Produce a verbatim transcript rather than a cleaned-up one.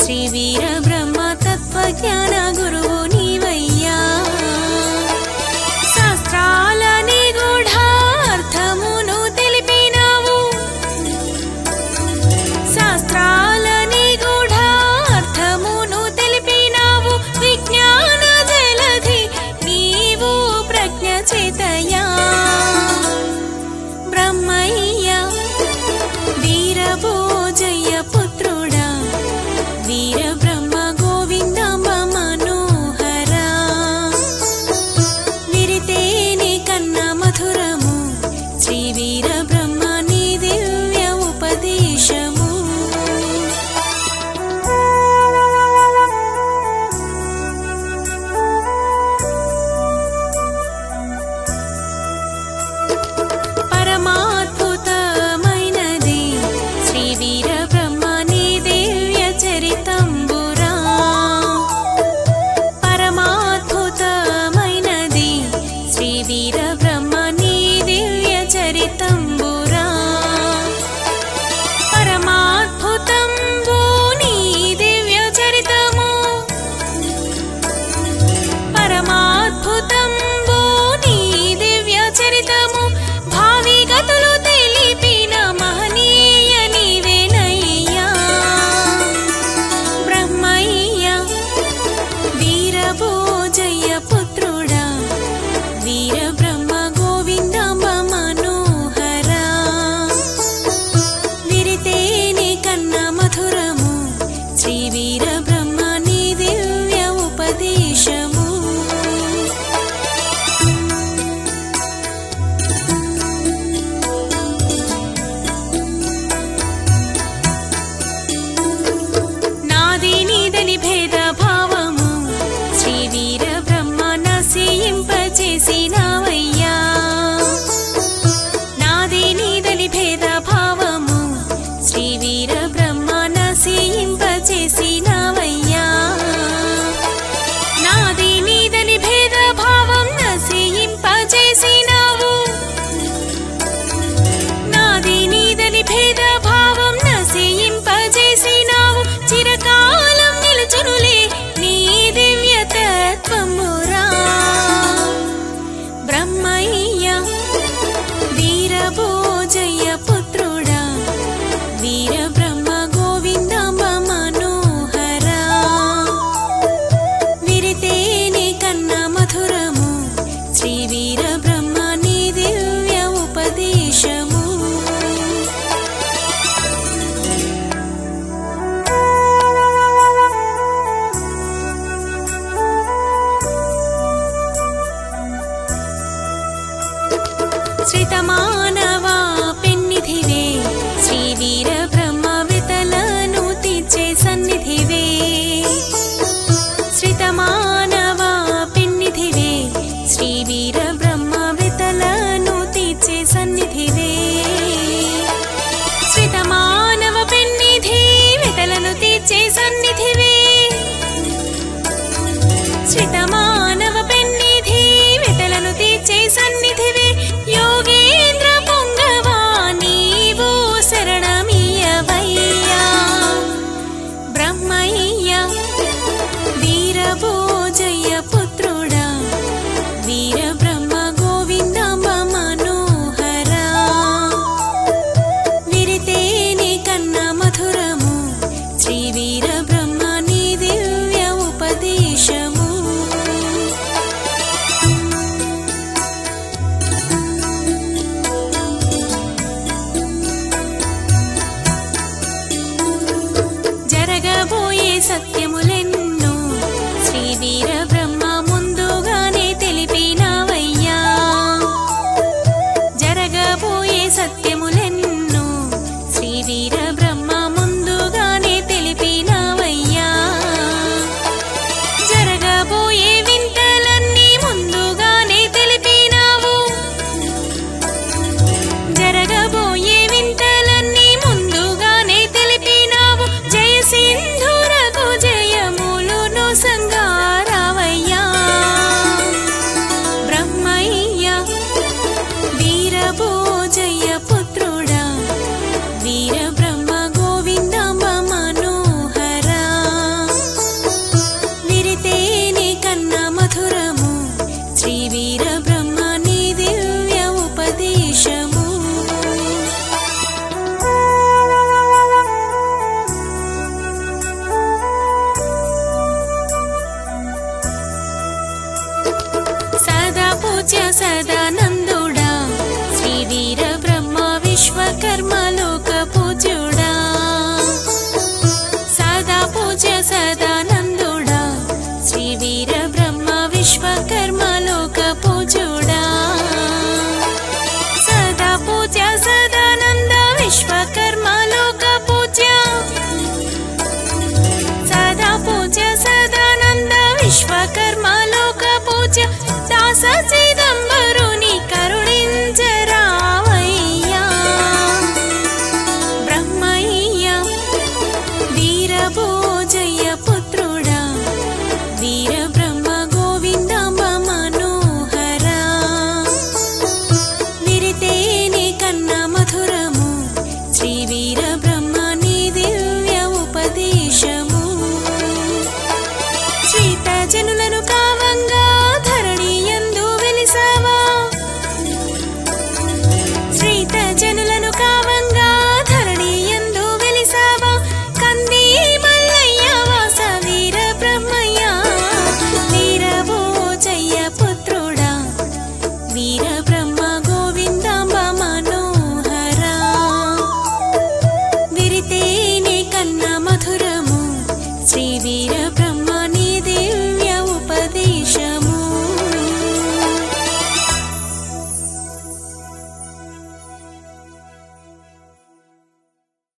శ్రీ వీర బ్రహ్మ తత్వజ్ఞాన గురువు నీవయ్యా శాస్త్రాల నిగూఢార్థమును తెలిపినావు శాస్త్రాల నిగూఢార్థమును తెలిపినావు విజ్ఞాన జలధి నీవు ప్రజ్ఞ చేతయా బ్రహ్మయ్య వీరభోజయ్య పుత్రుడా వీర బ్రహ్మ గోవింద మనోహరా విరితేని కన్న మధురము శ్రీ వీర బ్రహ్మ నీ దివ్య ఉపదేశము పరమాద్భుతమైనది శ్రీ వీర బ్రహ్మ నీ దివ్య చరితంబురా పరమాద్భుతమైనది శ్రీ వీర బ్రహ్మ నీ దివ్య చరితంబురా పరమాద్భుతంబు నీ దివ్య చరితము పరమాద్భుతంబు నీ దివ్య చరితము భావి గతులు తెలిపిన మహనీయ నీవేనయ్యా బ్రహ్మయ్య వీరభోజయ్య పుత్రుడా వీర బ్రహ్మ గోవింద మనోహరా విరితేని కన్న మధురము శ్రీ వీర బ్రహ్మ నీ దివ్య ఉపదేశము నాది నీదని భేద భావము శ్రీ వీర బ్రహ్మ నశింపచేసినావయ్యా నాది నీదని భేద భావము శ్రీ వీర బ్రహ్మ నశింపచేసినావయ్యా నాది నీదని భేద భావం నశింపచేసినావు నాది నీదని భేద భావం నశింపచేసినావు చిరకాలం నిలుచునులే నీ దివ్య తత్వమురా బ్రహ్మయ్య వీరభోజయ్య పుత్రుడా వీర బ్రహ్మ గోవింద మనోహరా విరితేని కన్న మధురము శ్రీ వీర బ్రహ్మ నీ దివ్య ఉపదేశము శ్రితమానవా పెన్నిధివే శ్రీ వీర బ్రహ్మ వితలను తీర్చే సన్నిధివే శ్రితమానవా పెన్నిధివే శ్రీ వీర బ్రహ్మ వితలను తీర్చే సన్నిధివే శ్రితమానవ పెన్నిధి వితలను తీర్చే సన్నిధివే శ్రితమానవ పెన్నిధి వితలను తీర్చే సన్నిధివే యోగేంద్ర పొంగవా నీవు శరణమీయవయ్యా బ్రహ్మయ్య వీరభోజయ్య పుత్రుడా వీర బ్రహ్మ గోవింద మనోహరా విరితేని కన్న మధురము శ్రీ వీర బ్రహ్మ నీ దివ్య ఉపదేశము జరగబోయే వీర బ్రహ్మ